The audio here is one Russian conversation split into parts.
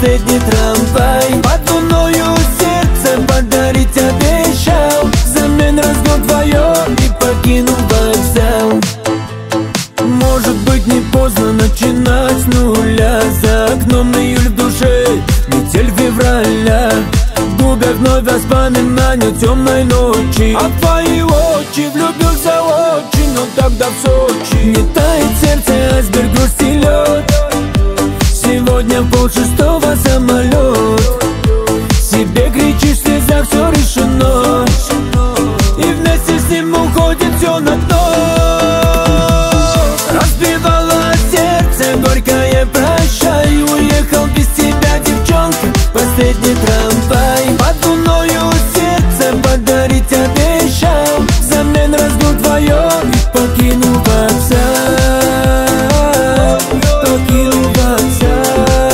последний трамвай. Под луною сердце подарить обещал, взамен разгон вдвоем и покинул вокзал. Может быть, не поздно начинать с нуля. За окном июль в душе, метель февраля. В губах вновь воспоминания темной ночи. А в твои очи влюбился очень, но тогда в Сочи. Не тает сердце, айсберг, грусть и лед. Сегодня в 5:30 самолет. Себе кричишь, в слезах все решено, и вместе с ним уходит все на дно. Разбивало сердце горькое прощай. Уехал без тебя, девчонка, последний трамвай. Под луною сердце подарить обещал, взамен разгон вдвоем и покинул вокзал. Покинул вокзал.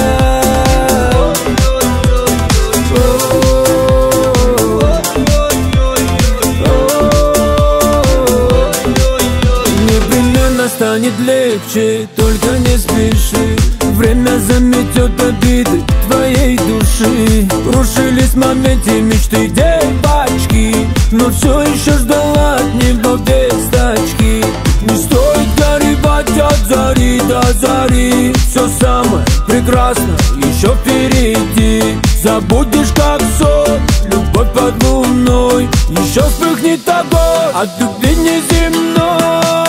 Непременно станет легче, только не спеши. Время заметет обиды твоей души. Рушились в моменте мечты девочки, но все еще ждала от него весточки. Не стоит горевать от зари до зари. Все самое прекрасное еще впереди. Забудешь как сон, любовь под луной. Еще вспыхнет огонь от любви неземной.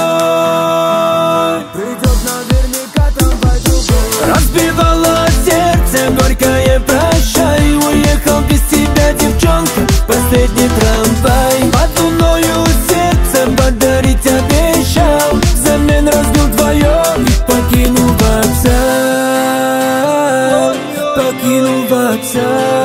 Придет наверняка трамвай другой. Разбивало сердце горькое прощай. Уехал без тебя, девчонка, последний трамвай. Под луною сердце подарить обещал, взамен разбил вдвоем и покинул вокзал. Покинул вокзал.